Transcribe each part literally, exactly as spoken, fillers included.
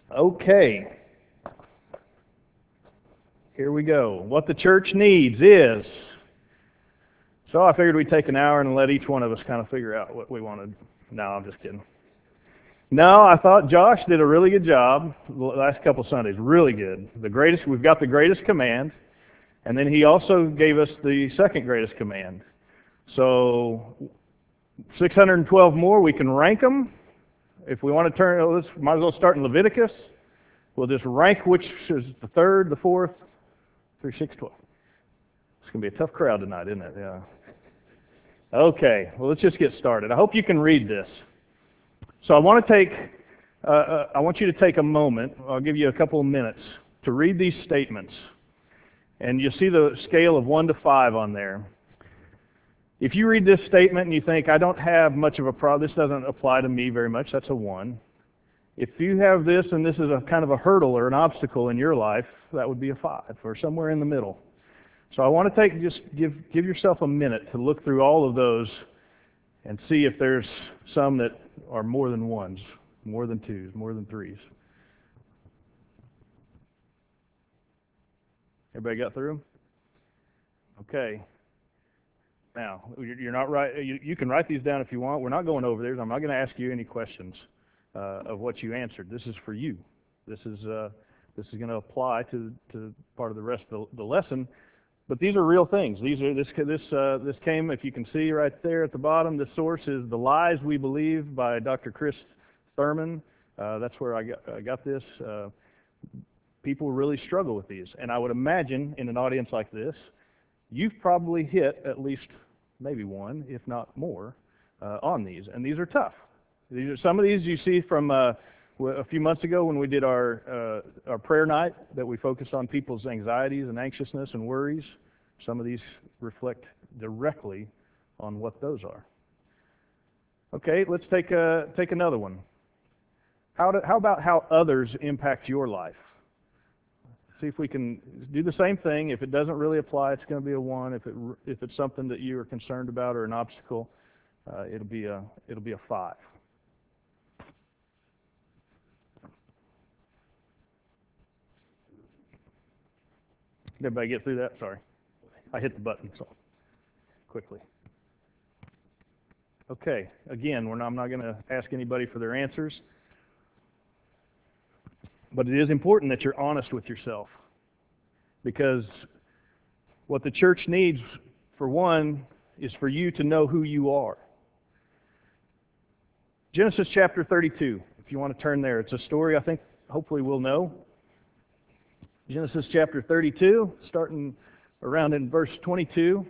Okay, here we go. What the church needs is. So I figured we'd take an hour and let each one of us kind of figure out what we wanted. No, I'm just kidding. No, I thought Josh did a really good job the last couple Sundays. Really good. The greatest. We've got the greatest command, and then he also gave us the second greatest command. So six hundred twelve more. We can rank them. If we want to turn, let's might as well start in Leviticus. We'll just rank which is the third, the fourth, through six twelve. It's going to be a tough crowd tonight, isn't it? Yeah. Okay, well, let's just get started. I hope you can read this. So I want to take, uh, uh, I want you to take a moment. I'll give you a couple of minutes to read these statements. And you see the scale of one to five on there. If you read this statement and you think, I don't have much of a problem, this doesn't apply to me very much, that's a one. If you have this and this is a kind of a hurdle or an obstacle in your life, that would be a five, or somewhere in the middle. So I want to take, just give, give yourself a minute to look through all of those and see if there's some that are more than ones, more than twos, more than threes. Everybody got through them? Okay. Now, you're not right. You, you can write these down if you want. We're not going over theirs. I'm not going to ask you any questions uh, of what you answered. This is for you. This is uh, this is going to apply to to part of the rest of the, the lesson. But these are real things. These are this this uh, this came, if you can see right there at the bottom. The source is "The Lies We Believe" by Doctor Chris Thurman. Uh, that's where I got I got this. Uh, people really struggle with these, and I would imagine in an audience like this, you've probably hit at least maybe one, if not more, uh, on these, and these are tough. These are some of these you see from uh, a few months ago when we did our uh, our prayer night that we focused on people's anxieties and anxiousness and worries. Some of these reflect directly on what those are. Okay, let's take a, take another one. How do, how about how others impact your life? See if we can do the same thing. If it doesn't really apply, it's going to be a one. If it if it's something that you are concerned about or an obstacle, uh, it'll be a it'll be a five. Did everybody get through that? Sorry, I hit the button so quickly. Okay. Again, we're not, I'm not going to ask anybody for their answers, but it is important that you're honest with yourself. Because what the church needs, for one, is for you to know who you are. Genesis chapter thirty-two, if you want to turn there. It's a story I think hopefully we'll know. Genesis chapter thirty-two, starting around in verse twenty-two.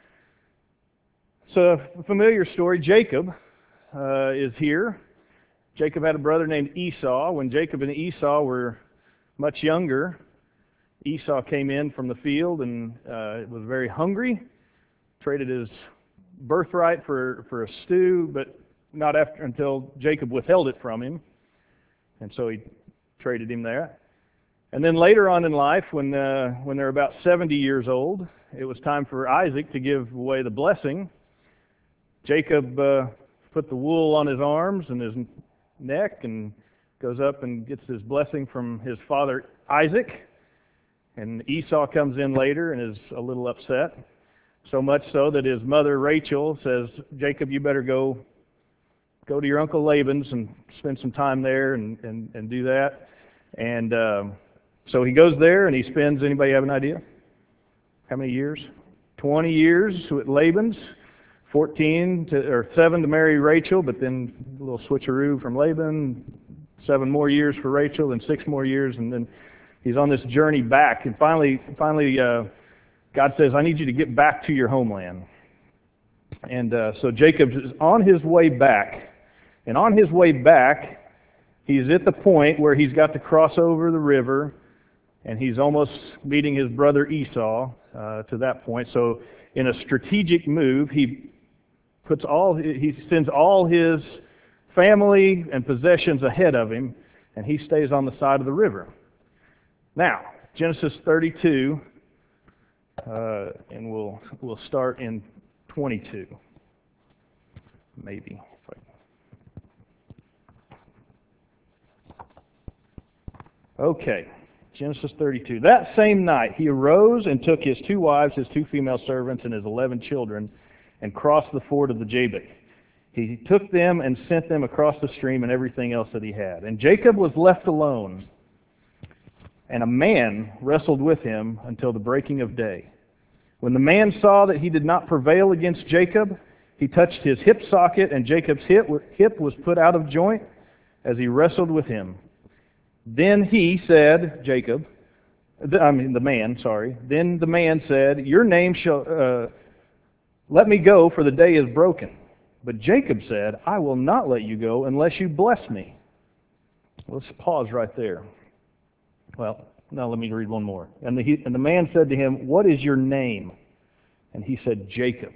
It's a familiar story. Jacob uh, is here. Jacob had a brother named Esau. When Jacob and Esau were much younger, Esau came in from the field and uh, was very hungry, traded his birthright for, for a stew, but not after until Jacob withheld it from him, and so he traded him there. And then later on in life, when uh, when they're about seventy years old, it was time for Isaac to give away the blessing. Jacob uh, put the wool on his arms and his neck and goes up and gets his blessing from his father Isaac. And Esau comes in later and is a little upset, so much so that his mother Rachel says, Jacob, you better go go to your uncle Laban's and spend some time there and, and, and do that. And uh, so he goes there and he spends, anybody have an idea? How many years? twenty years with Laban's, fourteen to, or seven to marry Rachel, but then a little switcheroo from Laban, seven more years for Rachel, and six more years, and then he's on this journey back, and finally, finally, uh, God says, I need you to get back to your homeland. And uh, so Jacob is on his way back, and on his way back, he's at the point where he's got to cross over the river, and he's almost meeting his brother Esau uh, to that point. So in a strategic move, he puts all he sends all his family and possessions ahead of him, and he stays on the side of the river. Now, Genesis thirty-two, uh, and we'll we'll start in twenty-two, maybe. Okay, Genesis thirty-two. That same night he arose and took his two wives, his two female servants, and his eleven children, and crossed the ford of the Jabbok. He took them and sent them across the stream and everything else that he had. And Jacob was left alone, and a man wrestled with him until the breaking of day. When the man saw that he did not prevail against Jacob, he touched his hip socket, and Jacob's hip was put out of joint as he wrestled with him. Then he said, Jacob, I mean the man, sorry. Then the man said, your name shall, uh, let me go, for the day is broken. But Jacob said, I will not let you go unless you bless me. Let's pause right there. Well, now let me read one more. And the, he, and the man said to him, what is your name? And he said, Jacob.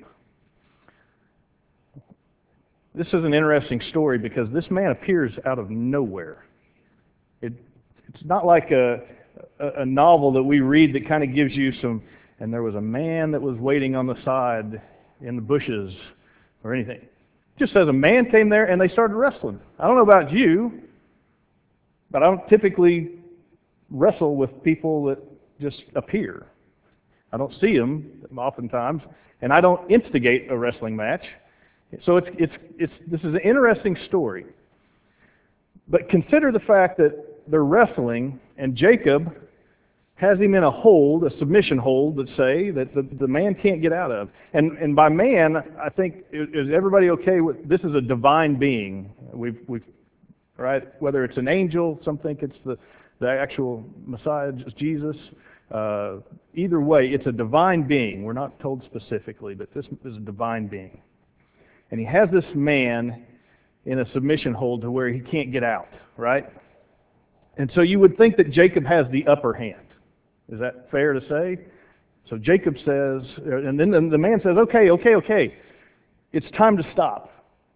This is an interesting story because this man appears out of nowhere. It, it's not like a, a, a novel that we read that kind of gives you some, and there was a man that was waiting on the side in the bushes or anything. It just says a man came there and they started wrestling. I don't know about you, but I don't typically wrestle with people that just appear. I don't see them oftentimes, and I don't instigate a wrestling match. So it's it's it's this is an interesting story. But consider the fact that they're wrestling, and Jacob has him in a hold, a submission hold, let's say, that the, the man can't get out of. And and by man, I think, is everybody okay with, this is a divine being. We've, we've right? Whether it's an angel, some think it's the, the actual Messiah, Jesus. Uh, either way, it's a divine being. We're not told specifically, but this is a divine being. And he has this man in a submission hold to where he can't get out, right? And so you would think that Jacob has the upper hand. Is that fair to say? So Jacob says, and then the man says, okay, okay, okay, it's time to stop.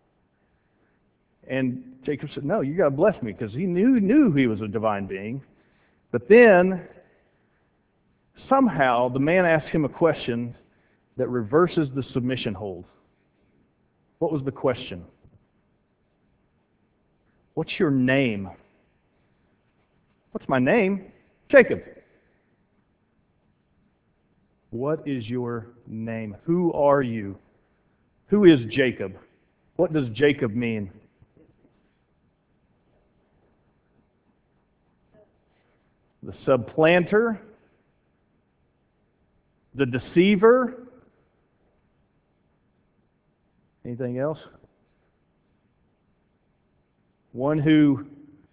And Jacob said, no, you got to bless me, because he knew, knew he was a divine being. But then, somehow, the man asks him a question that reverses the submission hold. What was the question? What's your name? What's my name? Jacob. What is your name? Who are you? Who is Jacob? What does Jacob mean? The supplanter, the deceiver. Anything else? One who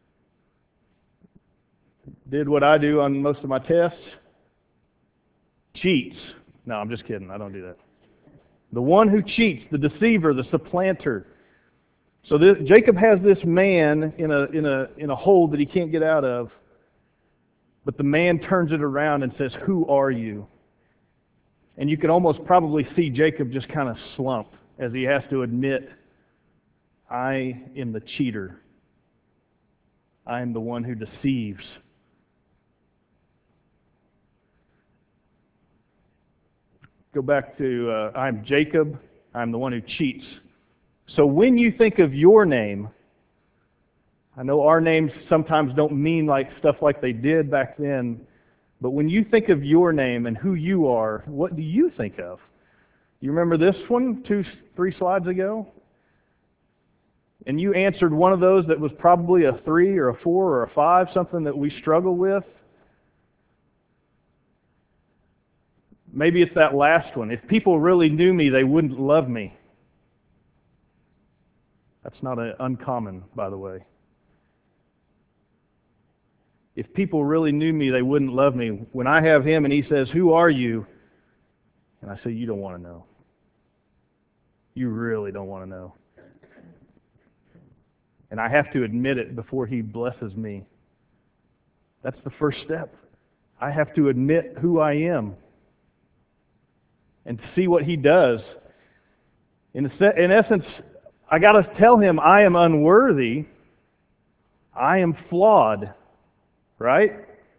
did what I do on most of my tests. Cheats. No, I'm just kidding. I don't do that. The one who cheats, the deceiver, the supplanter. So this, Jacob has this man in a in a in a hold that he can't get out of. But the man turns it around and says, "Who are you?" And you can almost probably see Jacob just kind of slump as he has to admit, "I am the cheater. I am the one who deceives." Go back to, uh, I'm Jacob, I'm the one who cheats. So when you think of your name, I know our names sometimes don't mean like stuff like they did back then, but when you think of your name and who you are, what do you think of? You remember this one, two, three slides ago? And you answered one of those that was probably a three or a four or a five, something that we struggle with. Maybe it's that last one. If people really knew me, they wouldn't love me. That's not a, uncommon, by the way. If people really knew me, they wouldn't love me. When I have him and he says, "Who are you?" And I say, "You don't want to know. You really don't want to know." And I have to admit it before he blesses me. That's the first step. I have to admit who I am and see what he does. In, in essence, I got to tell him I am unworthy. I am flawed. Right?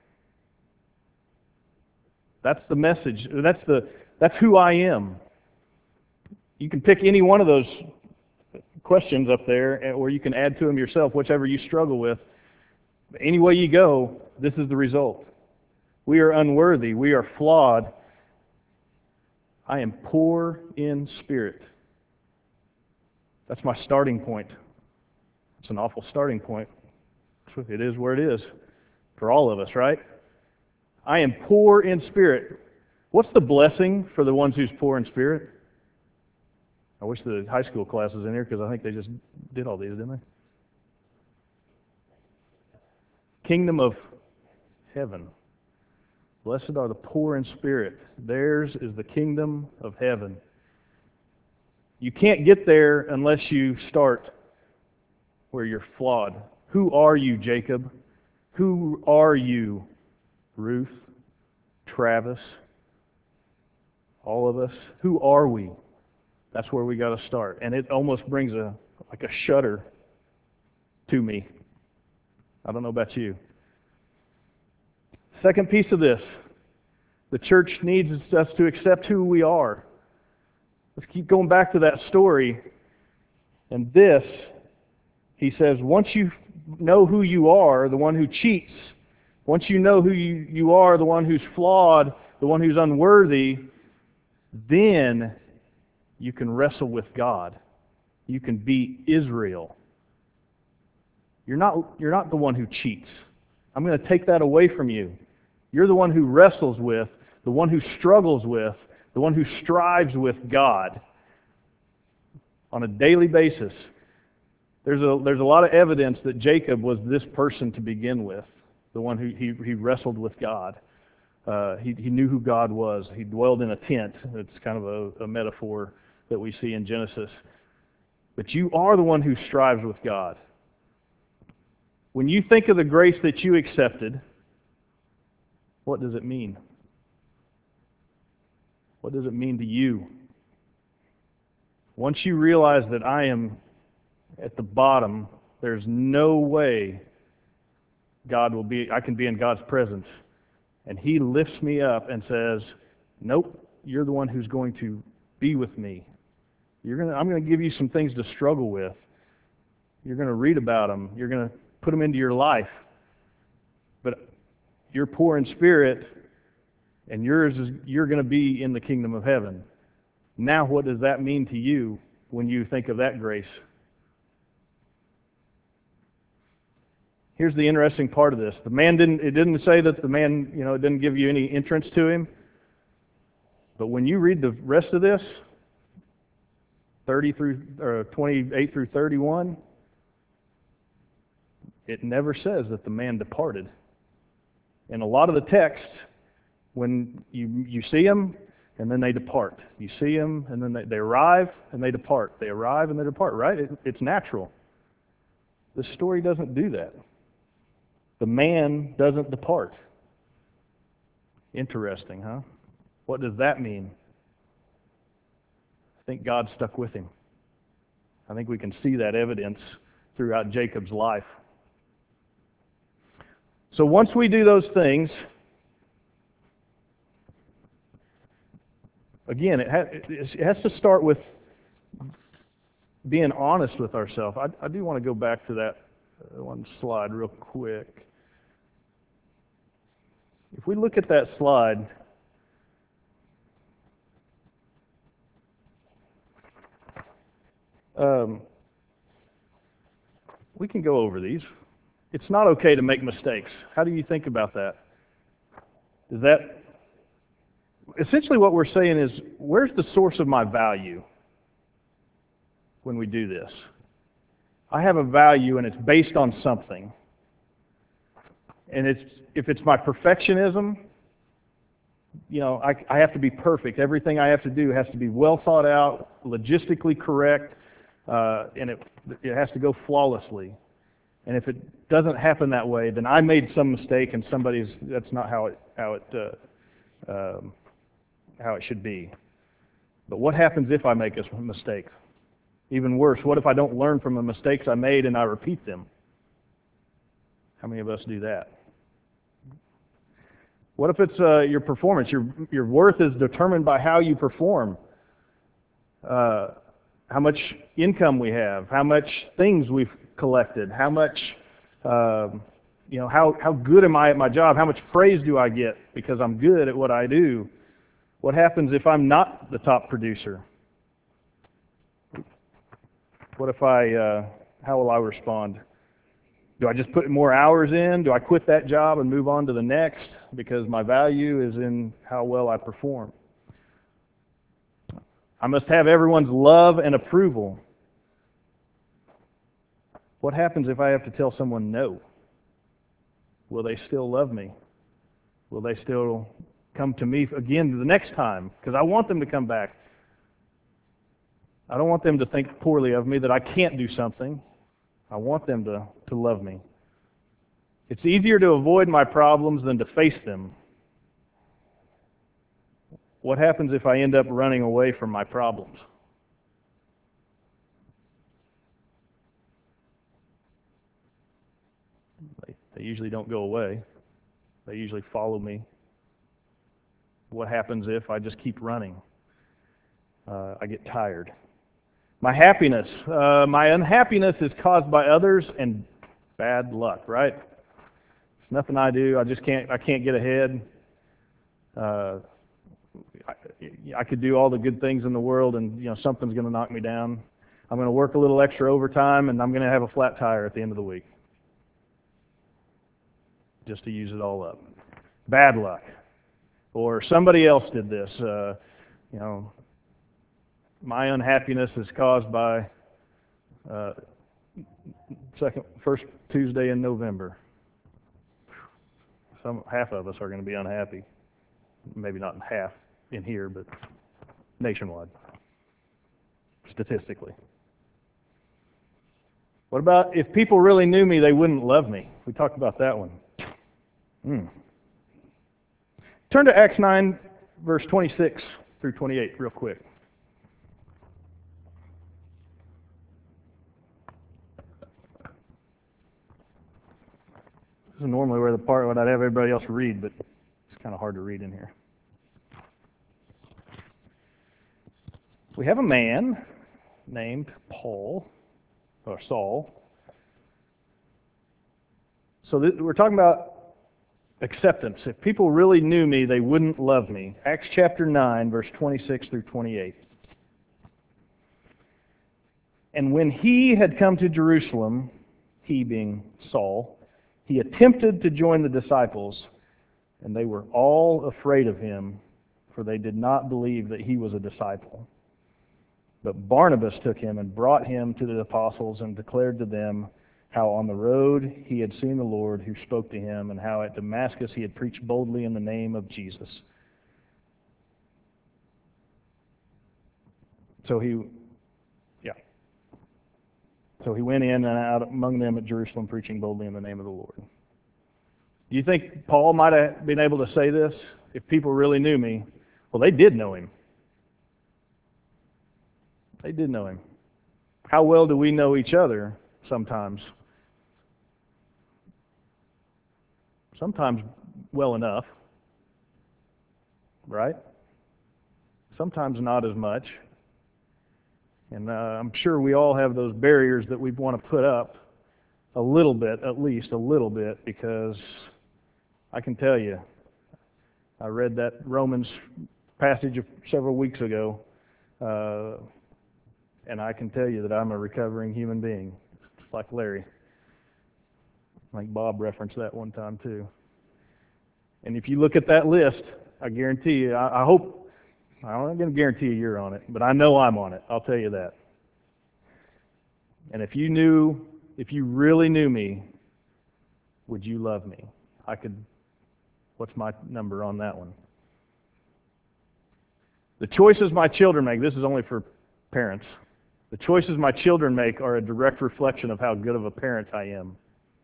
That's the message. That's the that's who I am. You can pick any one of those questions up there, or you can add to them yourself, whichever you struggle with. Any way you go, this is the result. We are unworthy. We are flawed. I am poor in spirit. That's my starting point. It's an awful starting point. It is where it is for all of us, right? I am poor in spirit. What's the blessing for the ones who's poor in spirit? I wish the high school class was in here because I think they just did all these, didn't they? Kingdom of heaven. Blessed are the poor in spirit. Theirs is the kingdom of heaven. You can't get there unless you start where you're flawed. Who are you, Jacob? Who are you, Ruth, Travis, all of us? Who are we? That's where we got to start. And it almost brings a like a shudder to me. I don't know about you. Second piece of this. The church needs us to accept who we are. Let's keep going back to that story. And this, he says, once you know who you are, the one who cheats, once you know who you, you are, the one who's flawed, the one who's unworthy, then you can wrestle with God. You can be Israel. You're not, you're not the one who cheats. I'm going to take that away from you. You're the one who wrestles with, the one who struggles with, the one who strives with God on a daily basis. There's a, there's a lot of evidence that Jacob was this person to begin with, the one who he, he wrestled with God. Uh, he, he knew who God was. He dwelled in a tent. It's kind of a, a metaphor that we see in Genesis. But you are the one who strives with God. When you think of the grace that you accepted, what does it mean? What does it mean to you? Once you realize that I am at the bottom, there's no way God will be, I can be in God's presence. And He lifts me up and says, nope, you're the one who's going to be with me. You're gonna, I'm going to give you some things to struggle with. You're going to read about them. You're going to put them into your life. But you're poor in spirit, and yours is, you're going to be in the kingdom of heaven. Now what does that mean to you when you think of that grace? Here's the interesting part of this. The man didn't, it didn't say that the man, you know, it didn't give you any entrance to him. But when you read the rest of this, thirty through, or twenty-eight through thirty-one, it never says that the man departed. In a lot of the texts, when you, you see them, and then they depart. You see them, and then they, they arrive, and they depart. They arrive, and they depart, right? It, it's natural. This story doesn't do that. The man doesn't depart. Interesting, huh? What does that mean? I think God stuck with him. I think we can see that evidence throughout Jacob's life. So once we do those things, again, it has, it has to start with being honest with ourselves. I, I do want to go back to that one slide real quick. If we look at that slide, um, we can go over these. It's not okay to make mistakes. How do you think about that? Is that essentially what we're saying is, where's the source of my value when we do this? I have a value and it's based on something. And it's if it's my perfectionism, you know, I, I have to be perfect. Everything I have to do has to be well thought out, logistically correct, uh, and it it has to go flawlessly. And if it doesn't happen that way, then I made some mistake, and somebody's that's not how it how it uh, um, how it should be. But what happens if I make a mistake? Even worse, what if I don't learn from the mistakes I made and I repeat them? How many of us do that? What if it's uh, your performance? Your your worth is determined by how you perform. Uh, how much income we have, how much things we've collected, how much uh, You know, how, how good am I at my job? How much praise do I get because I'm good at what I do? What happens if I'm not the top producer? What if I, uh, how will I respond? Do I just put more hours in? Do I quit that job and move on to the next because my value is in how well I perform? I must have everyone's love and approval. What happens if I have to tell someone no? Will they still love me? Will they still come to me again the next time? Because I want them to come back. I don't want them to think poorly of me, that I can't do something. I want them to, to love me. It's easier to avoid my problems than to face them. What happens if I end up running away from my problems? They, they usually don't go away. They usually follow me. What happens if I just keep running? Uh, I get tired. My happiness. Uh, my unhappiness is caused by others and bad luck, right? It's nothing I do. I just can't, I can't get ahead. Uh, I, I could do all the good things in the world and, you know, something's going to knock me down. I'm going to work a little extra overtime and I'm going to have a flat tire at the end of the week. Just to use it all up. Bad luck. Or somebody else did this. Uh, you know, my unhappiness is caused by uh, second, first Tuesday in November. Some half of us are going to be unhappy. Maybe not in half in here, but nationwide, statistically. What about if people really knew me, they wouldn't love me? We talked about that one. Mm. Turn to Acts nine, verse twenty-six through twenty-eight real quick. This is normally where the part when I'd have everybody else read, but it's kind of hard to read in here. We have a man named Paul, or Saul. So th- we're talking about acceptance. If people really knew me, they wouldn't love me. Acts chapter nine, verse twenty-six through twenty-eight. And when he had come to Jerusalem, he being Saul, he attempted to join the disciples, and they were all afraid of him, for they did not believe that he was a disciple. But Barnabas took him and brought him to the apostles and declared to them how on the road he had seen the Lord who spoke to him, and how at Damascus he had preached boldly in the name of Jesus. So he, yeah. So he went in and out among them at Jerusalem, preaching boldly in the name of the Lord. Do you think Paul might have been able to say this if people really knew me? Well, they did know him. They did know him. How well do we know each other sometimes? Sometimes well enough, right? Sometimes not as much. And uh, I'm sure we all have those barriers that we want to put up a little bit, at least a little bit, because I can tell you, I read that Romans passage several weeks ago, uh, and I can tell you that I'm a recovering human being, just like Larry. I think Bob referenced that one time too. And if you look at that list, I guarantee you, I, I hope, I'm not going to guarantee you you're on it, but I know I'm on it. I'll tell you that. And if you knew, if you really knew me, would you love me? I could, what's my number on that one? The choices my children make, this is only for parents, the choices my children make are a direct reflection of how good of a parent I am.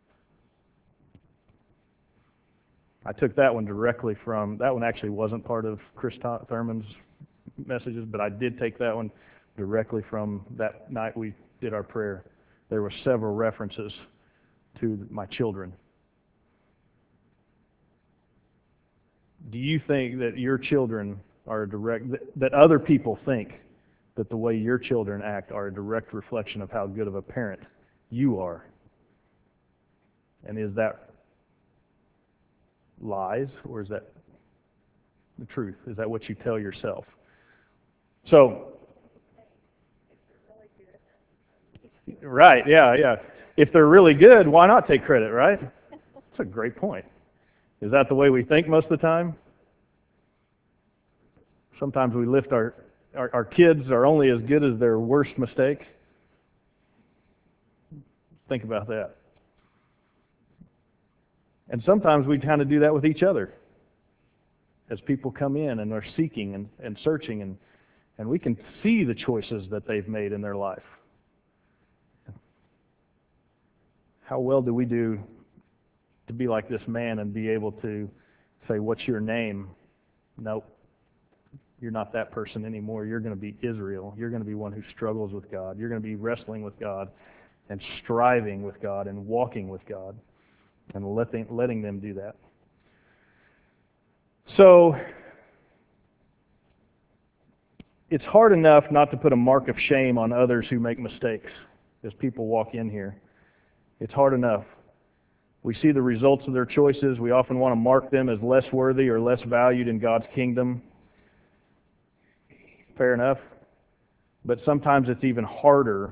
I took that one directly from, that one actually wasn't part of Chris Thurman's messages, but I did take that one directly from that night we did our prayer. There were several references to my children. Do you think that your children are a direct, that other people think that the way your children act are a direct reflection of how good of a parent you are? And is that lies, or is that the truth? Is that what you tell yourself? So, right, yeah, yeah. If they're really good, why not take credit, right? That's a great point. Is that the way we think most of the time? Sometimes we lift our, our, our kids are only as good as their worst mistake. Think about that. And sometimes we kind of do that with each other. As people come in and are seeking and, and searching, and, and we can see the choices that they've made in their life. How well do we do to be like this man and be able to say, what's your name? Nope. You're not that person anymore. You're going to be Israel. You're going to be one who struggles with God. You're going to be wrestling with God and striving with God and walking with God, and letting, letting them do that. So, it's hard enough not to put a mark of shame on others who make mistakes as people walk in here. It's hard enough. We see the results of their choices. We often want to mark them as less worthy or less valued in God's kingdom. Fair enough. But sometimes it's even harder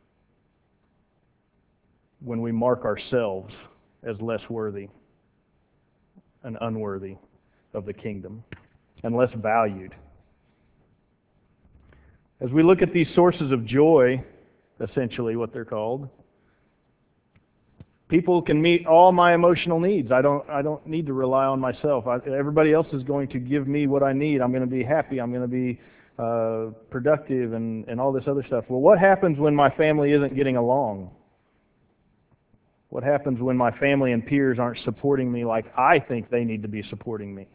when we mark ourselves as less worthy and unworthy of the kingdom and less valued. As we look at these sources of joy, essentially what they're called, people can meet all my emotional needs. I don't I don't need to rely on myself. I, everybody else is going to give me what I need. I'm going to be happy. I'm going to be uh, productive and, and all this other stuff. Well, what happens when my family isn't getting along? What happens when my family and peers aren't supporting me like I think they need to be supporting me?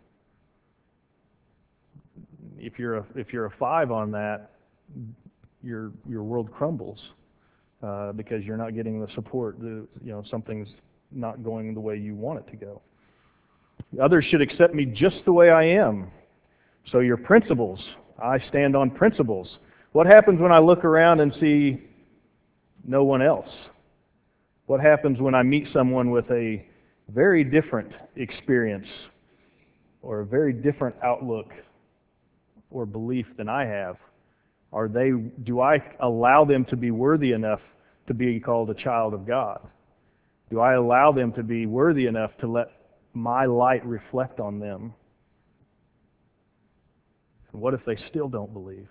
If you're a, if you're a five on that, your your world crumbles uh, because you're not getting the support. The, you know, something's not going the way you want it to go. Others should accept me just the way I am. So your principles, I stand on principles. What happens when I look around and see no one else? What happens when I meet someone with a very different experience or a very different outlook or belief than I have? Are they, do I allow them to be worthy enough to be called a child of God? Do I allow them to be worthy enough to let my light reflect on them? And what if they still don't believe?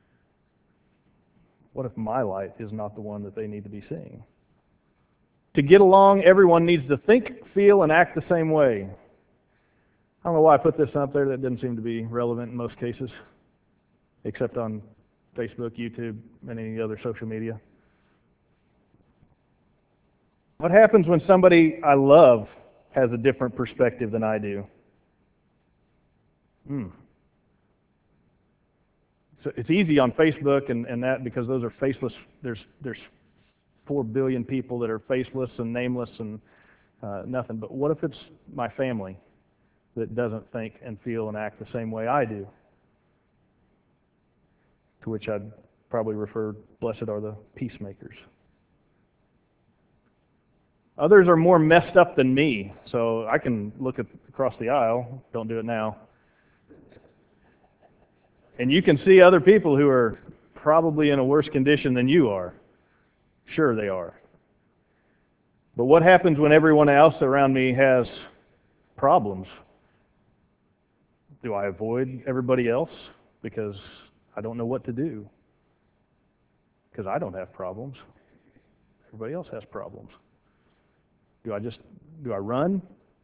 What if my light is not the one that they need to be seeing? To get along, everyone needs to think, feel, and act the same way. I don't know why I put this up there. That didn't seem to be relevant in most cases, except on Facebook, YouTube, and any other social media. What happens when somebody I love has a different perspective than I do? Hmm. So it's easy on Facebook and, and that because those are faceless. There's there's four billion people that are faceless and nameless and uh, nothing. But what if it's my family that doesn't think and feel and act the same way I do? To which I'd probably refer, blessed are the peacemakers. Others are more messed up than me, so I can look at, across the aisle, don't do it now, and you can see other people who are probably in a worse condition than you are. Sure they are. But what happens when everyone else around me has problems? Do I avoid everybody else because I don't know what to do? Because I don't have problems. Everybody else has problems. Do I just, do I run?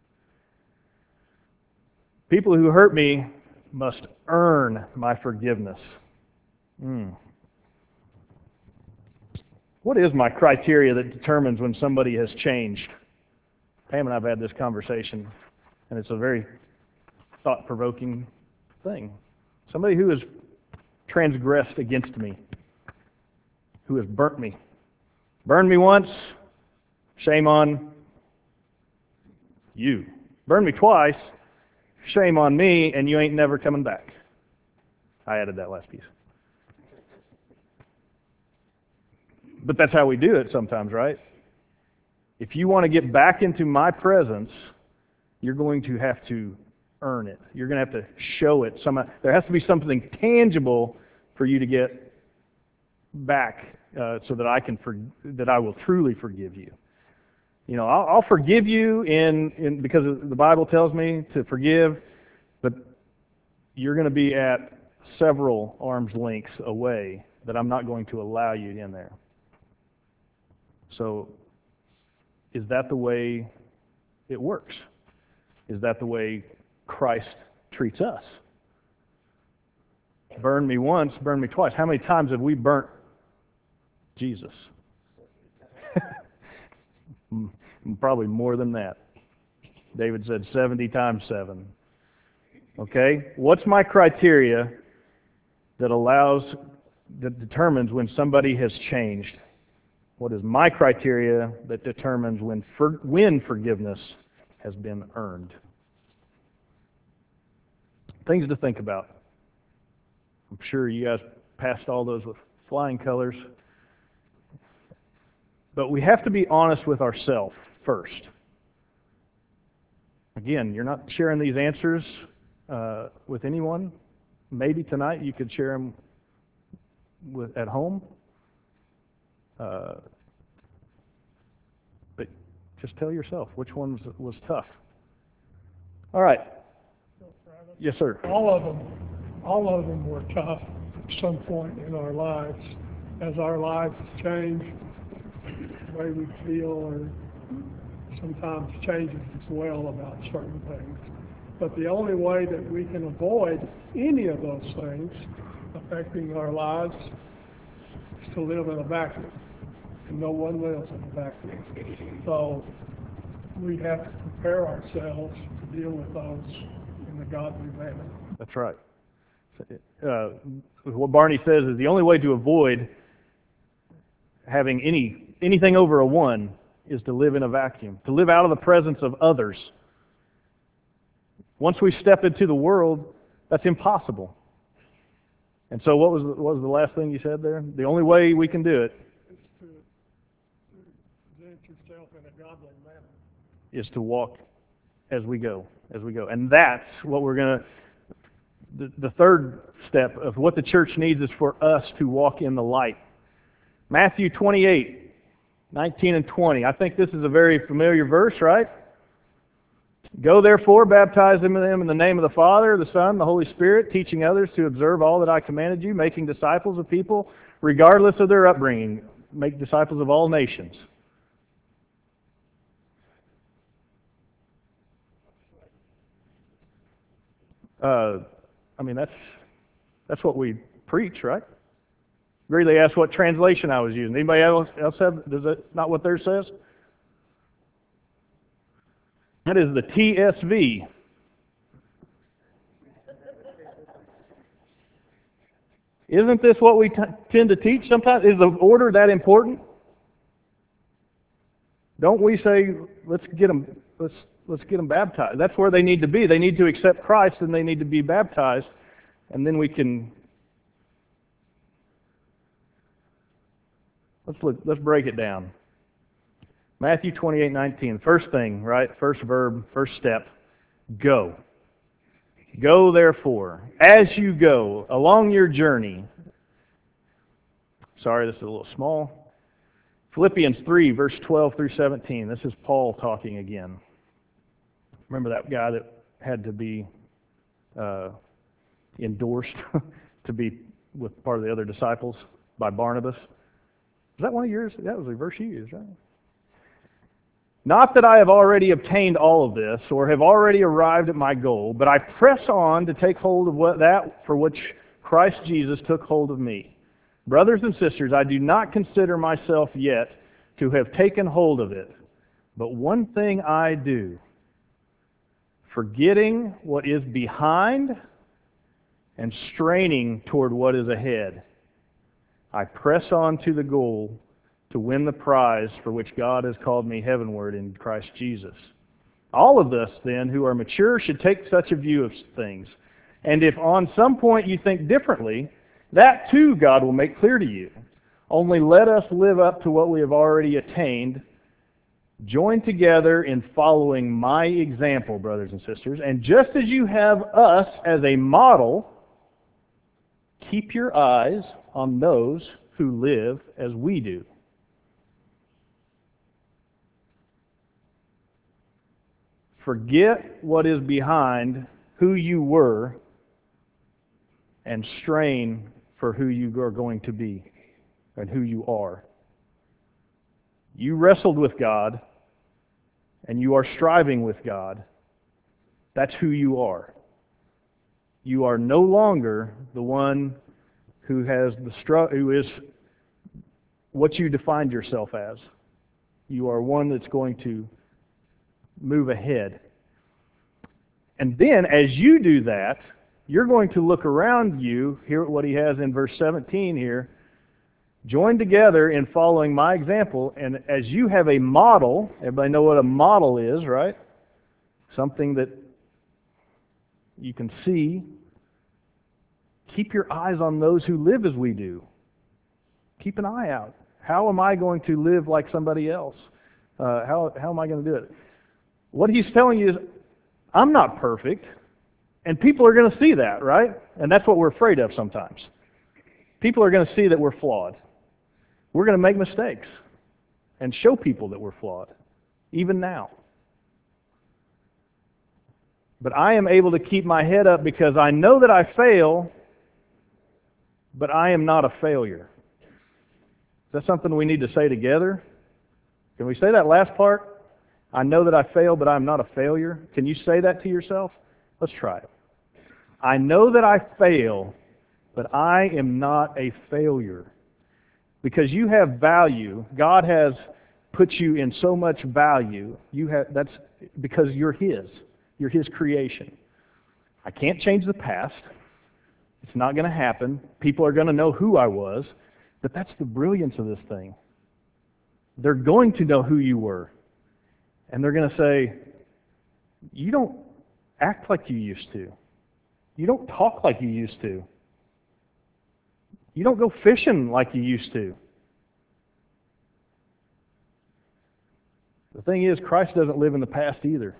People who hurt me must earn my forgiveness. Mm. What is my criteria that determines when somebody has changed? Pam and I have had this conversation, and it's a very thought-provoking thing. Somebody who has transgressed against me, who has burnt me. Burned me once, shame on you. Burned me twice, shame on me, and you ain't never coming back. I added that last piece. But that's how we do it sometimes, right? If you want to get back into my presence, you're going to have to earn it. You're going to have to show it. Some, there has to be something tangible for you to get back, uh, so that I can for, that I will truly forgive you. You know, I'll, I'll forgive you in, in because the Bible tells me to forgive, but you're going to be at several arm's lengths away that I'm not going to allow you in there. So, is that the way it works? Is that the way Christ treats us? Burn me once, burn me twice. How many times have we burnt Jesus? Probably more than that. David said seventy times seven. Okay? What's my criteria that allows, that determines when somebody has changed? What is my criteria that determines when for, when forgiveness has been earned? Things to think about. I'm sure you guys passed all those with flying colors. But we have to be honest with ourselves first. Again, you're not sharing these answers uh, with anyone. Maybe tonight you could share them with, at home. Uh, but just tell yourself which one was, was tough. All right. Yes, sir. All of them, all of them were tough at some point in our lives. As our lives change, the way we feel or sometimes changes as well about certain things. But the only way that we can avoid any of those things affecting our lives is to live in a vacuum. And no one lives in a vacuum. So we have to prepare ourselves to deal with those in a godly manner. That's right. Uh, what Barney says is the only way to avoid having any anything over a one is to live in a vacuum, to live out of the presence of others. Once we step into the world, that's impossible. And so what was the, what was the last thing you said there? The only way we can do it is to, to present yourself in a godly manner. Is to walk as we go, as we go. And that's what we're going to, the, the third step of what the church needs is for us to walk in the light. Matthew twenty-eight, nineteen and twenty. I think this is a very familiar verse, right? Go therefore, baptize them in the name of the Father, the Son, the Holy Spirit, teaching others to observe all that I commanded you, making disciples of people regardless of their upbringing. Make disciples of all nations. Uh, I mean, that's that's what we preach, right? Greeley asked what translation I was using. Anybody else else have? Does that not what theirs says? That is the T S V. Isn't this what we t- tend to teach sometimes? Is the order that important? Don't we say, let's get them, let's let's get them baptized? That's where they need to be. They need to accept Christ, and they need to be baptized, and then we can. Let's look. Let's break it down. Matthew twenty-eight nineteen. First thing, right? First verb, first step. Go. Go therefore, as you go along your journey. Sorry, this is a little small. Philippians three, verse twelve through seventeen. This is Paul talking again. Remember that guy that had to be uh, endorsed to be with part of the other disciples by Barnabas? Was that one of yours? That was the verse you used, right? Not that I have already obtained all of this, or have already arrived at my goal, but I press on to take hold of what that for which Christ Jesus took hold of me. Brothers and sisters, I do not consider myself yet to have taken hold of it, but one thing I do, forgetting what is behind and straining toward what is ahead, I press on to the goal to win the prize for which God has called me heavenward in Christ Jesus. All of us, then, who are mature should take such a view of things. And if on some point you think differently, that too God will make clear to you. Only let us live up to what we have already attained Join together in following my example, brothers and sisters, and just as you have us as a model, keep your eyes on those who live as we do. Forget what is behind who you were and strain for who you are going to be and who you are. You wrestled with God and you are striving with God. That's who you are. You are no longer the one who has the str- who is what you defined yourself as. You are one that's going to move ahead. And then as you do that, you're going to look around you, hear what he has in verse seventeen here, join together in following my example, and as you have a model, everybody know what a model is, right? Something that you can see. Keep your eyes on those who live as we do. Keep an eye out. How am I going to live like somebody else? Uh, how, how am I going to do it? What he's telling you is, I'm not perfect, and people are going to see that, right? And that's what we're afraid of sometimes. People are going to see that we're flawed. We're going to make mistakes and show people that we're flawed, even now. But I am able to keep my head up because I know that I fail, but I am not a failure. Is that something we need to say together? Can we say that last part? I know that I fail, but I'm not a failure. Can you say that to yourself? Let's try it. I know that I fail, but I am not a failure. Because you have value. God has put you in so much value. You have that's because you're His. You're His creation. I can't change the past. It's not going to happen. People are going to know who I was. But that's the brilliance of this thing. They're going to know who you were. And they're going to say, you don't act like you used to. You don't talk like you used to. You don't go fishing like you used to. The thing is, Christ doesn't live in the past either.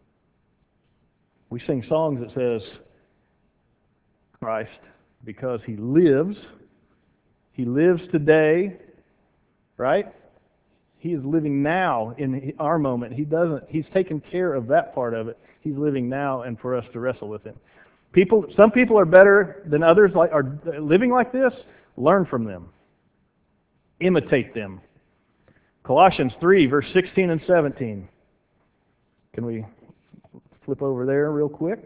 We sing songs that says, Christ, because He lives, He lives today, right? He is living now in our moment. He doesn't. He's taken care of that part of it. He's living now, and for us to wrestle with Him. People, some people are better than others. Like are living like this. Learn from them. Imitate them. Colossians three, verse sixteen and seventeen. Can we flip over there real quick?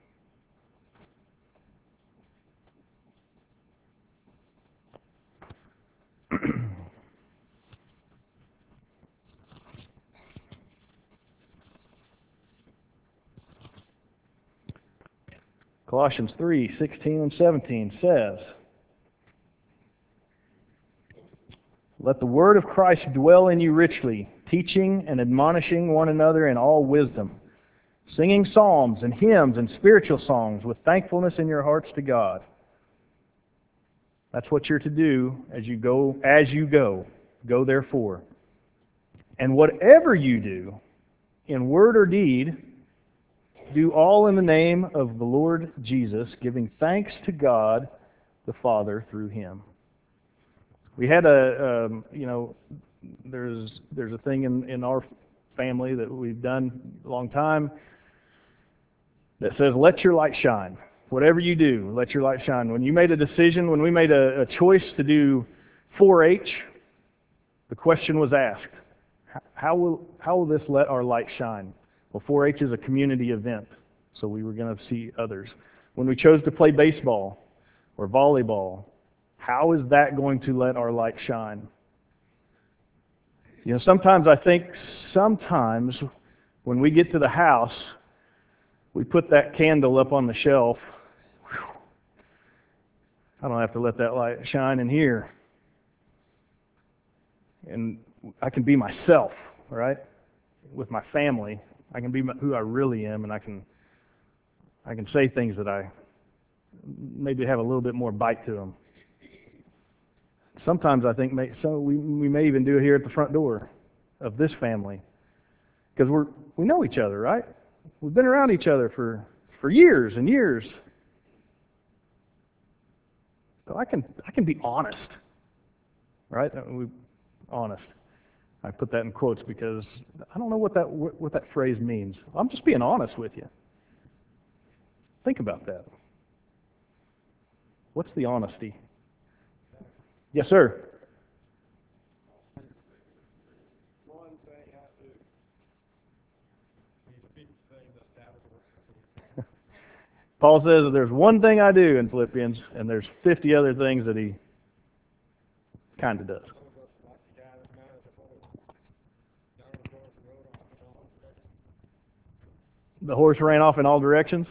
Colossians three, sixteen and seventeen says, let the word of Christ dwell in you richly, teaching and admonishing one another in all wisdom, singing psalms and hymns and spiritual songs with thankfulness in your hearts to God. That's what you're to do as you go, as you go. Go therefore. And whatever you do, in word or deed, do all in the name of the Lord Jesus, giving thanks to God the Father through Him. We had a, um, you know, there's there's a thing in, in our family that we've done a long time that says, let your light shine. Whatever you do, let your light shine. When you made a decision, when we made a, a choice to do four H, the question was asked, how will, how will this let our light shine? Well, four H is a community event, so we were going to see others. When we chose to play baseball or volleyball, how is that going to let our light shine? You know, sometimes I think sometimes when we get to the house, we put that candle up on the shelf. Whew, I don't have to let that light shine in here. And I can be myself, right? With my family. I can be who I really am, and I can I can say things that I maybe have a little bit more bite to them. Sometimes I think may, so we, we may even do it here at the front door of this family. Because we're we know each other, right? We've been around each other for, for years and years. So I can I can be honest, right? We honest. I put that in quotes because I don't know what that what that phrase means. I'm just being honest with you. Think about that. What's the honesty? Yes, sir. One thing I do. These big things that Paul says that there's one thing I do in Philippians, and there's fifty other things that he kind of does. The horse ran off in all directions.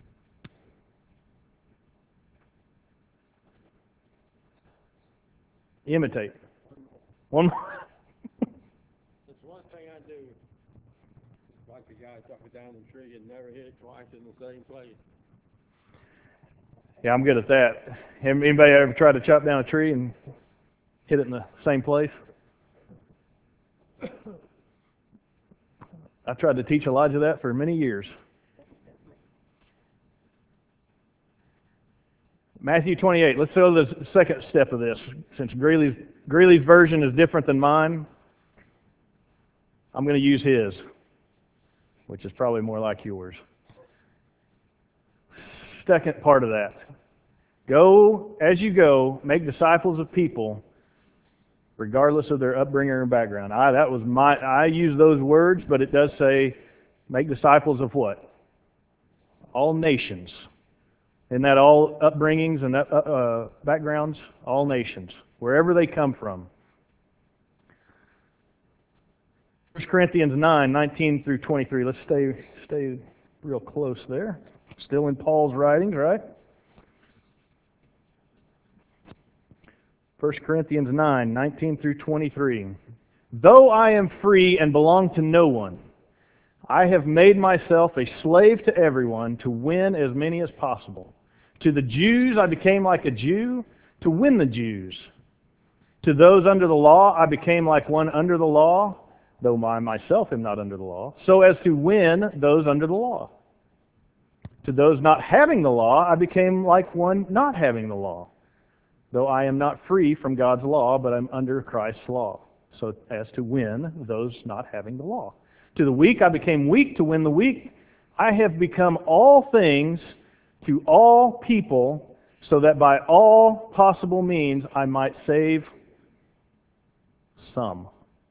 Imitate. One more. There's one thing I do. Like the guy took me down the tree and never hit it twice in the same place. Yeah, I'm good at that. Anybody ever tried to chop down a tree and hit it in the same place? I tried to teach Elijah that for many years. Matthew twenty-eight. Let's go to the second step of this. Since Greeley's, Greeley's version is different than mine, I'm going to use his, which is probably more like yours. Second part of that. Go, as you go, make disciples of people regardless of their upbringing or background. I, that was my, I use those words, but it does say, make disciples of what? All nations. Isn't that all upbringings and uh, uh, backgrounds? All nations, wherever they come from. First Corinthians nine, nineteen through twenty-three. Let's stay, stay real close there. Still in Paul's writings, right? First Corinthians nine, nineteen through twenty-three. Though I am free and belong to no one, I have made myself a slave to everyone to win as many as possible. To the Jews I became like a Jew to win the Jews. To those under the law I became like one under the law, though I myself am not under the law, so as to win those under the law. To those not having the law I became like one not having the law, though I am not free from God's law, but I'm under Christ's law, so as to win those not having the law. To the weak I became weak to win the weak. I have become all things to all people, so that by all possible means I might save some.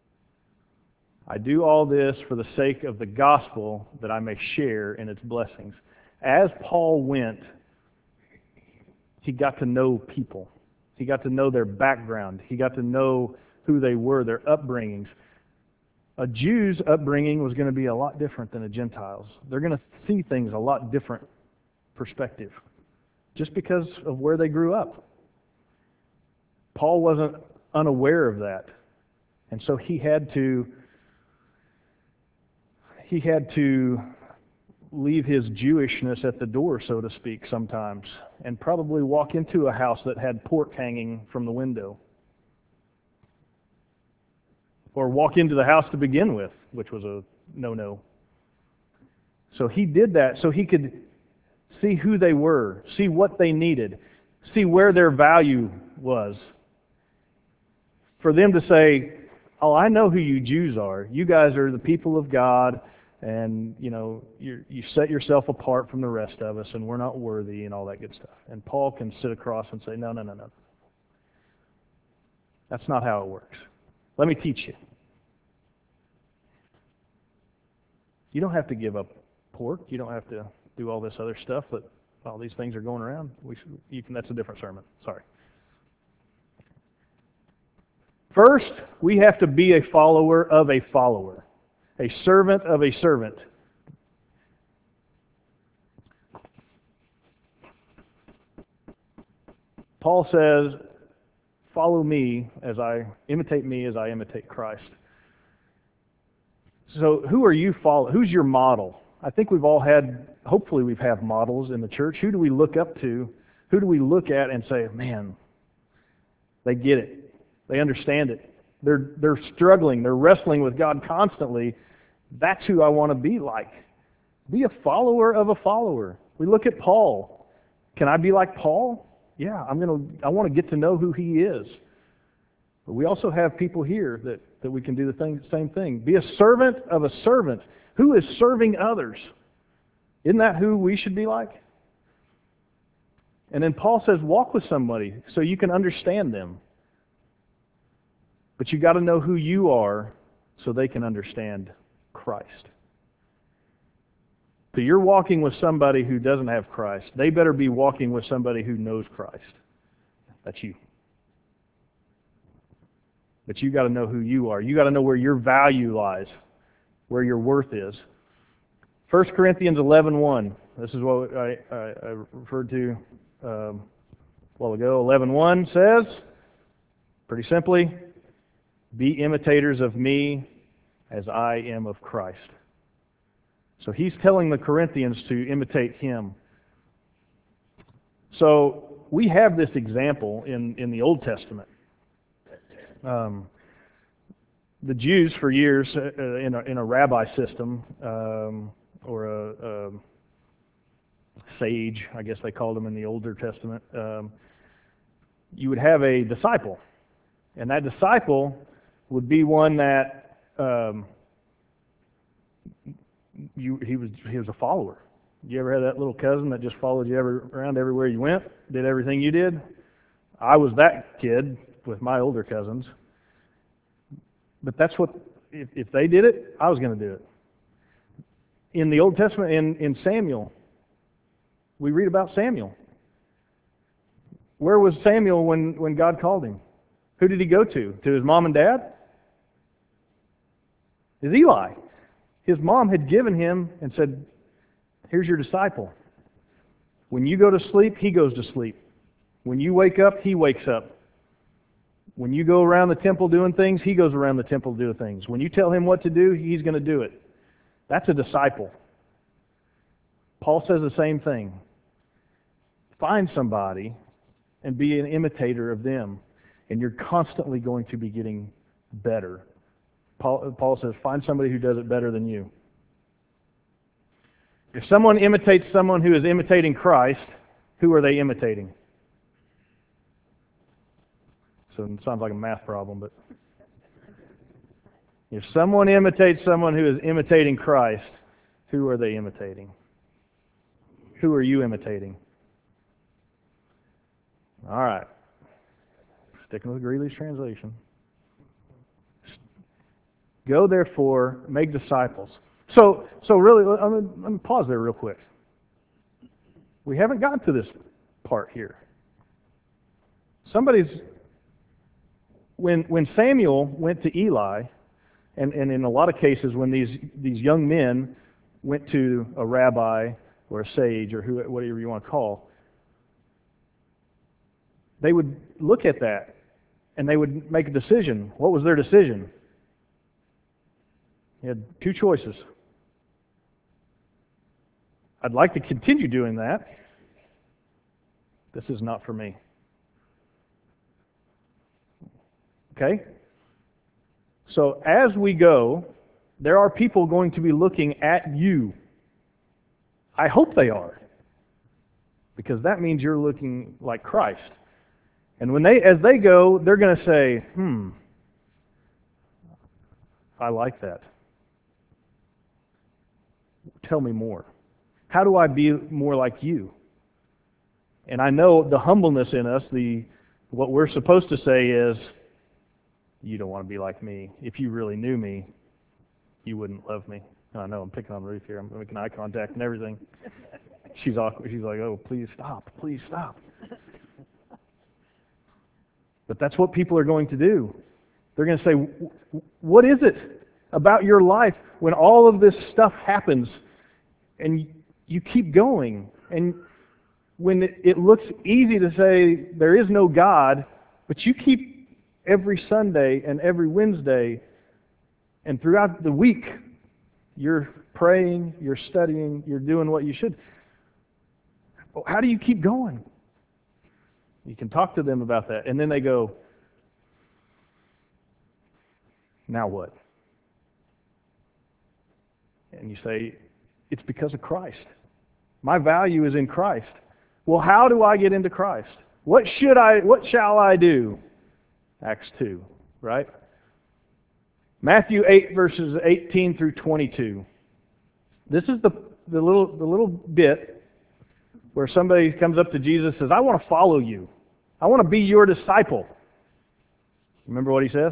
I do all this for the sake of the gospel, that I may share in its blessings. As Paul went, he got to know people. He got to know their background. He got to know who they were, their upbringings. A Jew's upbringing was going to be a lot different than a Gentile's. They're going to see things a lot different perspective, just because of where they grew up. Paul wasn't unaware of that, and so he had to he had to leave his Jewishness at the door, so to speak, sometimes, and probably walk into a house that had pork hanging from the window, or walk into the house to begin with, which was a no-no. So he did that so he could see who they were, see what they needed, see where their value was. For them to say, oh, I know who you Jews are. You guys are the people of God, and you know you you set yourself apart from the rest of us, and we're not worthy, and all that good stuff. And Paul can sit across and say, no, no, no, no. That's not how it works. Let me teach you. You don't have to give up pork. You don't have to do all this other stuff that all these things are going around. We should, you can. That's a different sermon. Sorry. First, we have to be a follower of a follower, a servant of a servant. Paul says, follow me as I, imitate me as I imitate Christ. So who are you following? Who's your model? I think we've all had, hopefully we've had models in the church. Who do we look up to? Who do we look at and say, man, they get it. They understand it. They're they're struggling. They're wrestling with God constantly, That's who I want to be like. Be a follower of a follower. We look at Paul. Can I be like Paul? Yeah, I'm gonna. I want to get to know who he is. But we also have people here that, that we can do the thing, same thing. Be a servant of a servant. Who is serving others? Isn't that who we should be like? And then Paul says, walk with somebody so you can understand them. But you got to know who you are so they can understand Christ. So you're walking with somebody who doesn't have Christ. They better be walking with somebody who knows Christ. That's you. But you got to know who you are. You got to know where your value lies, where your worth is. First Corinthians eleven one. This is what I, I, I referred to um, a while ago. eleven one says, pretty simply, be imitators of me as I am of Christ. So he's telling the Corinthians to imitate him. So we have this example in, in the Old Testament. Um, the Jews for years uh, in, a, in a rabbi system, um, or a, a sage, I guess they called them in the Older Testament, um, you would have a disciple. And that disciple would be one that um, you, he was he was a follower. You ever had that little cousin that just followed you every, around everywhere you went, did everything you did? I was that kid with my older cousins. But that's what, if, if they did it, I was going to do it. In the Old Testament, in, in Samuel, we read about Samuel. Where was Samuel when, when God called him? Who did he go to? To his mom and dad? Is Eli. His mom had given him and said, here's your disciple. When you go to sleep, he goes to sleep. When you wake up, he wakes up. When you go around the temple doing things, he goes around the temple doing things. When you tell him what to do, he's going to do it. That's a disciple. Paul says the same thing. Find somebody and be an imitator of them, and you're constantly going to be getting better. Paul, Paul says, find somebody who does it better than you. If someone imitates someone who is imitating Christ, who are they imitating? So it sounds like a math problem, but if someone imitates someone who is imitating Christ, who are they imitating? Who are you imitating? All right. Sticking with Greeley's translation. Go therefore, make disciples. So, so really, let me, let me pause there real quick. We haven't gotten to this part here. Somebody's when when Samuel went to Eli, and, and in a lot of cases when these these young men went to a rabbi or a sage or who, whatever you want to call, they would look at that and they would make a decision. What was their decision? They had two choices. I'd like to continue doing that. This is not for me. Okay? So as we go, there are people going to be looking at you. I hope they are. Because that means you're looking like Christ. And when they, as they go, they're going to say, hmm, I like that. Tell me more. How do I be more like you? And I know the humbleness in us, the what we're supposed to say is, you don't want to be like me. If you really knew me, you wouldn't love me. I know I'm picking on Ruth here. I'm making eye contact and everything. She's awkward. She's like, oh, please stop. Please stop. But that's what people are going to do. They're going to say, what is it about your life when all of this stuff happens and you keep going? And when it, it looks easy to say there is no God, but you keep every Sunday and every Wednesday and throughout the week, you're praying, you're studying, you're doing what you should. How do you keep going? You can talk to them about that. And then they go, now what? And you say, it's because of Christ. My value is in Christ. Well, how do I get into Christ? What should I, what shall I do? Acts two, right? Matthew eight, verses eighteen through twenty-two. This is the, the little the little bit where somebody comes up to Jesus and says, I want to follow you. I want to be your disciple. Remember what he says?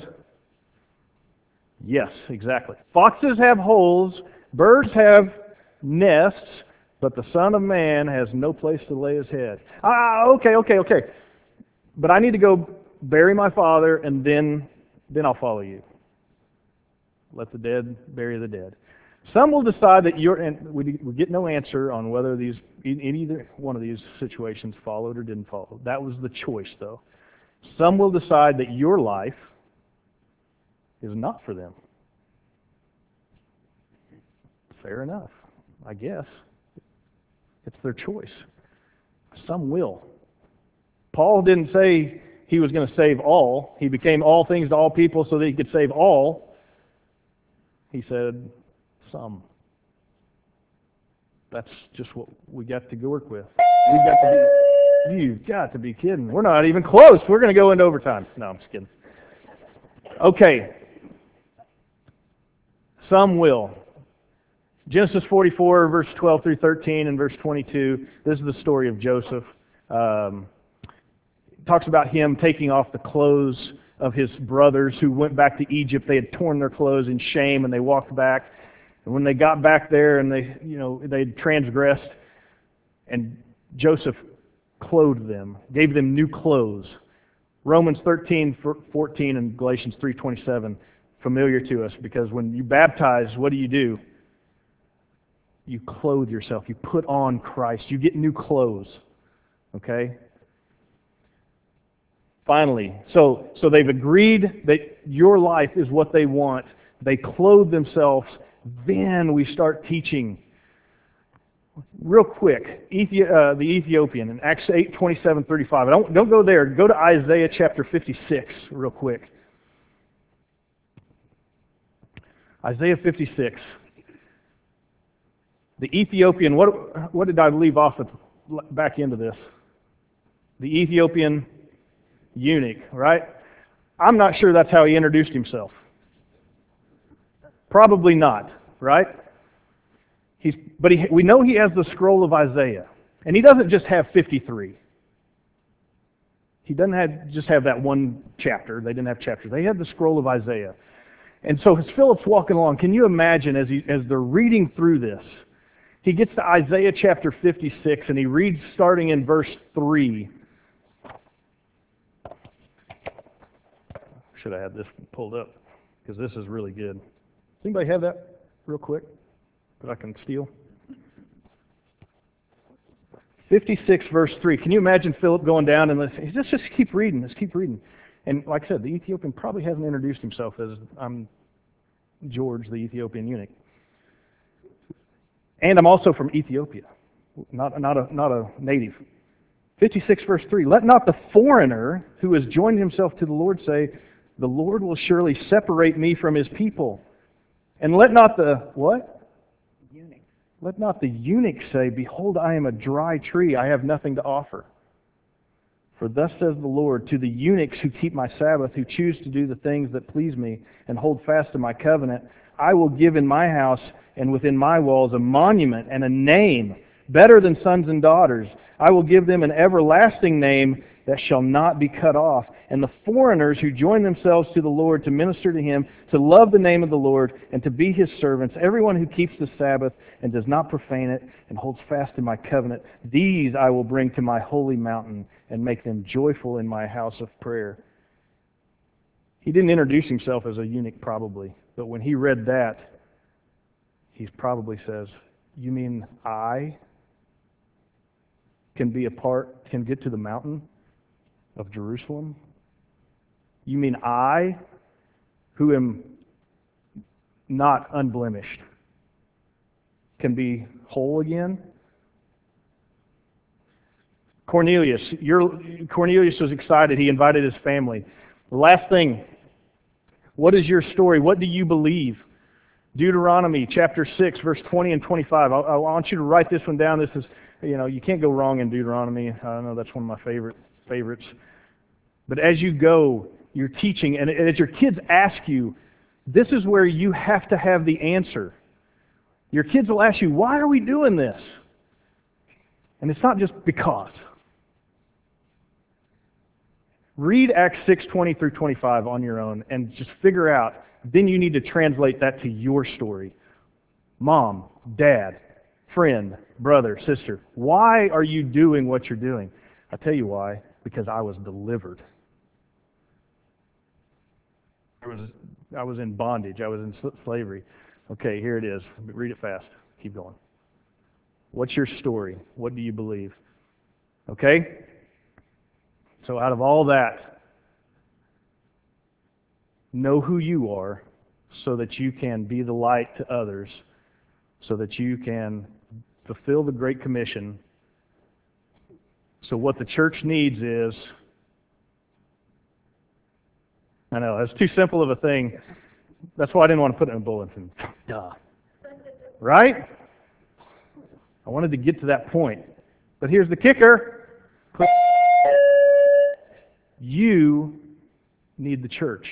Yes, exactly. Foxes have holes, birds have nests, but the Son of Man has no place to lay his head. Ah, okay, okay, okay. But I need to go bury my father, and then, then I'll follow you. Let the dead bury the dead. Some will decide that you're, and we, we get no answer on whether these, in either one of these situations followed or didn't follow. That was the choice, though. Some will decide that your life is not for them. Fair enough, I guess. It's their choice. Some will. Paul didn't say he was going to save all. He became all things to all people so that he could save all. He said, some. That's just what we got to work with. We got to be, you've got to be kidding. We're not even close. We're going to go into overtime. No, I'm just kidding. Okay. Some will. Genesis forty-four, verse twelve through thirteen, and verse twenty-two. This is the story of Joseph. Um, it talks about him taking off the clothes of his brothers who went back to Egypt. They had torn their clothes in shame, and they walked back. And when they got back there, and they, you know, they had transgressed, and Joseph clothed them, gave them new clothes. Romans thirteen, fourteen, and Galatians three twenty-seven, familiar to us, because when you baptize, what do you do? You clothe yourself. You put on Christ. You get new clothes. Okay? Finally, so so they've agreed that your life is what they want. They clothe themselves. Then we start teaching. Real quick, Ethi- uh, the Ethiopian in Acts eight, twenty-seven, thirty-five. Don't, don't go there. Go to Isaiah chapter fifty-six real quick. Isaiah fifty-six. The Ethiopian, what, what did I leave off at the back end of this? The Ethiopian eunuch, right? I'm not sure that's how he introduced himself. Probably not, right? He's, but he, we know he has the scroll of Isaiah. And he doesn't just have fifty-three. He doesn't have, just have that one chapter. They didn't have chapters. They had the scroll of Isaiah. And so as Philip's walking along, can you imagine as, he, as they're reading through this, he gets to Isaiah chapter fifty-six, and he reads starting in verse three. Should have had this pulled up, because this is really good. Does anybody have that real quick that I can steal? fifty-six verse three. Can you imagine Philip going down and let's, let's just keep reading, let's keep reading. And like I said, the Ethiopian probably hasn't introduced himself as, I'm George, the Ethiopian eunuch. And I'm also from Ethiopia, not, not, a, not a native. fifty-six verse three. Let not the foreigner who has joined himself to the Lord say, the Lord will surely separate me from his people. And let not the, what? Eunuch. Let not the eunuch say, behold, I am a dry tree, I have nothing to offer. For thus says the Lord, to the eunuchs who keep my Sabbath, who choose to do the things that please me, and hold fast to my covenant, I will give in my house and within my walls a monument and a name, better than sons and daughters. I will give them an everlasting name that shall not be cut off. And the foreigners who join themselves to the Lord to minister to Him, to love the name of the Lord, and to be His servants, everyone who keeps the Sabbath and does not profane it and holds fast to my covenant, these I will bring to my holy mountain and make them joyful in my house of prayer. He didn't introduce himself as a eunuch probably, but when he read that, he probably says, you mean I can be a part, can get to the mountain of Jerusalem? You mean I, who am not unblemished, can be whole again? Cornelius, your, Cornelius was excited. He invited his family. The last thing, what is your story? What do you believe? Deuteronomy chapter six, verse twenty and twenty-five. I, I want you to write this one down. This is, you know, you can't go wrong in Deuteronomy. I know that's one of my favorite favorites. But as you go, you're teaching, and as your kids ask you, this is where you have to have the answer. Your kids will ask you, why are we doing this? And it's not just because. Read Acts six, twenty through twenty-five on your own and just figure out. Then you need to translate that to your story. Mom, dad, friend, brother, sister, why are you doing what you're doing? I tell you why. Because I was delivered. I was, I was in bondage. I was in slavery. Okay, here it is. Read it fast. Keep going. What's your story? What do you believe? Okay? So out of all that, know who you are so that you can be the light to others, so that you can fulfill the Great Commission. So what the church needs is, I know, it's too simple of a thing. That's why I didn't want to put it in a bulletin. Duh. Right? I wanted to get to that point. But here's the kicker. You need the church.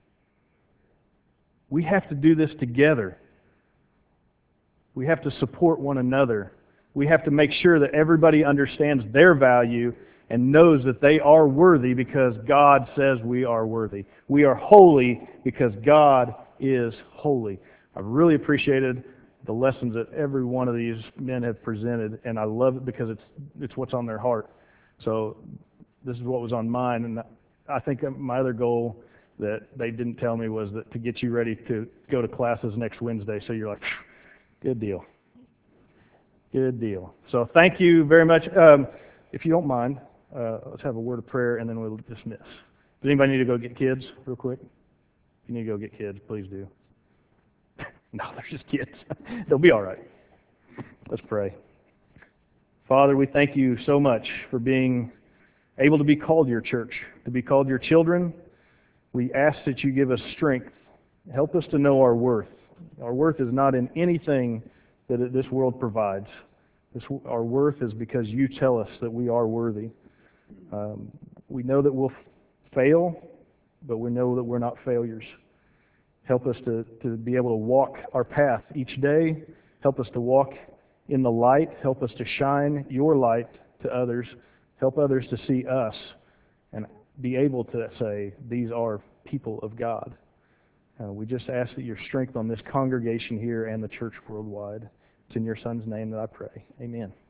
We have to do this together. We have to support one another. We have to make sure that everybody understands their value and knows that they are worthy because God says we are worthy. We are holy because God is holy. I've really appreciated the lessons that every one of these men have presented, and I love it because it's it's what's on their heart. So this is what was on mine, and I think my other goal that they didn't tell me was that to get you ready to go to classes next Wednesday, so you're like, good deal. Good deal. So thank you very much. Um, if you don't mind, uh, let's have a word of prayer, and then we'll dismiss. Does anybody need to go get kids real quick? If you need to go get kids, please do. No, they're just kids. They'll be all right. Let's pray. Father, we thank you so much for being able to be called your church, to be called your children. We ask that you give us strength. Help us to know our worth. Our worth is not in anything that this world provides. This, our worth is because you tell us that we are worthy. Um, we know that we'll fail, but we know that we're not failures. Help us to, to be able to walk our path each day. Help us to walk in the light. Help us to shine your light to others. Help others to see us and be able to say, these are people of God. Uh, we just ask that your strength on this congregation here and the church worldwide. It's in your Son's name that I pray. Amen.